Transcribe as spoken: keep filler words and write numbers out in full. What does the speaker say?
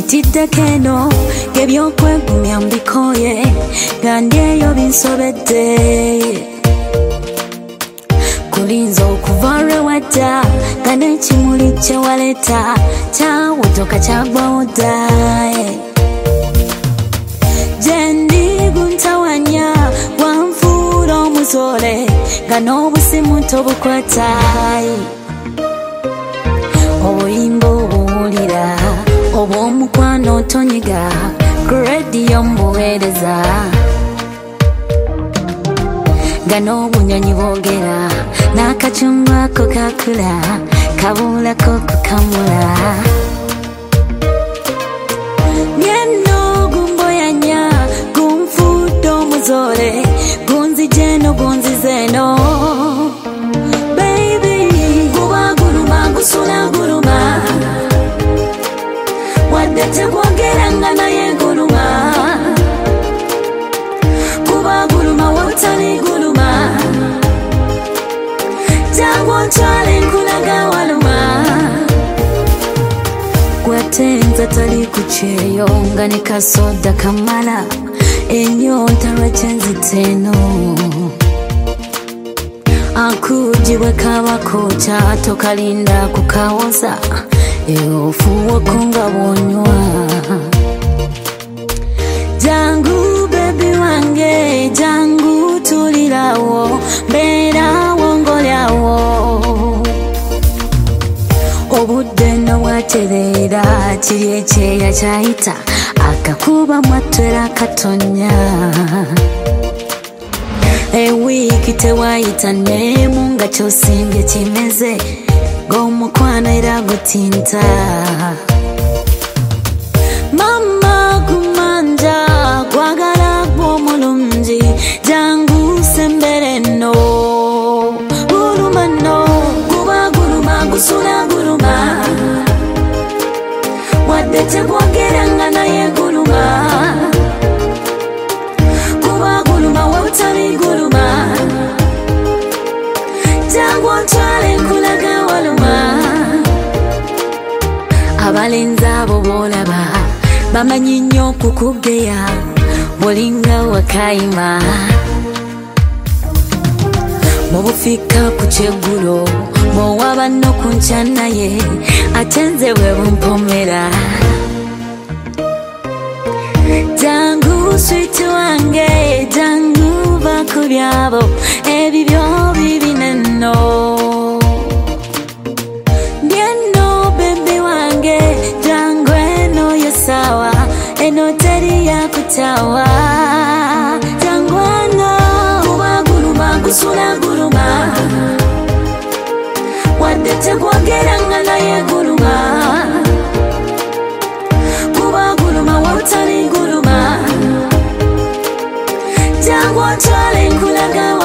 Tiddekeno gebyokwegumya mbikoye gandyeyo binsobedde kulinza okuva lwe wadda nga n'ekimuli kye waleeta kyawutoka kyagwawo dda gye ndi guntawanya wanfuula omuzoole nga n'obusimu tobukwata obuyimba obuwulira obw'omukwano otonyiga ku rediyo mbuweereza nga n'obunyonyi boogera n'akacungu ako kakula kabuulako kukamula nyenno gumboyanya gunfuudde omuzoole gunzijeeno gunzizeeno baby guba guluma gusula guluma wadde tegwogera nga naye guluma kuba guluma wotali guluma jangu ontwale nkulaga waluma gwatenza tali ku kyeyo nga ne kasoda kamala ennyonta lwakyenziteeno akujibwe kabakooca tokalinda kukawoza eofuwako nga bwonywa jangu bebi wange jangu tulirawo mbeerawo ngolyawo obudde no bwatereera kiri ekyeya kyayita akakuba mwatwera katonya ewiiki tewayita neemu nga kyosimbye kimeze ng'omukwano era gutinta mama kumanja gwagala gw'omulungi jangu sembere nno guluma nno guba guluma gusula guluma wadde tegwogera nga naye guluma guba guluma wabutali guluma jangu ontwale nkulaga waluma abalenzi abo boolaba bamanyi nnyo okukugeya bolinga wakayima mubufika ku kyeggulo bwowaba no ku nkya naye ate nze bwe bumpomera jangu switi wange jangu bakubyabo ebibyo bibinenno nyenno bebi wange jangu eno yo sawa eno teri yakutawa jangu ano kuba guluma gusula guluma wadde tegwogera nga naye guluma kuba guluma wabutali guluma jangu ontwale nkulaga